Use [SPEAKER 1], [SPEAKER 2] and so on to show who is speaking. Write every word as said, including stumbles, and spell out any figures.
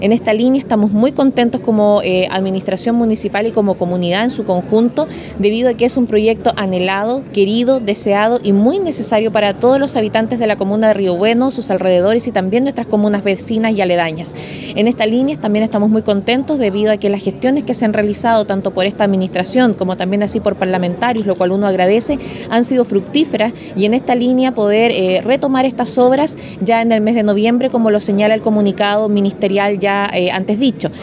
[SPEAKER 1] En esta línea estamos muy contentos como eh, administración municipal y como comunidad en su conjunto, debido a que es un proyecto anhelado, querido, deseado y muy necesario para todos los habitantes de la comuna de Río Bueno, sus alrededores y también nuestras comunas vecinas y aledañas. En esta línea también estamos muy contentos debido a que las gestiones que se han realizado tanto por esta administración como también así por parlamentarios, lo cual uno agradece, han sido fructíferas, y en esta línea poder eh, retomar estas obras ya en el mes de noviembre, como lo señala el comunicado ministerial ya Eh, antes dicho.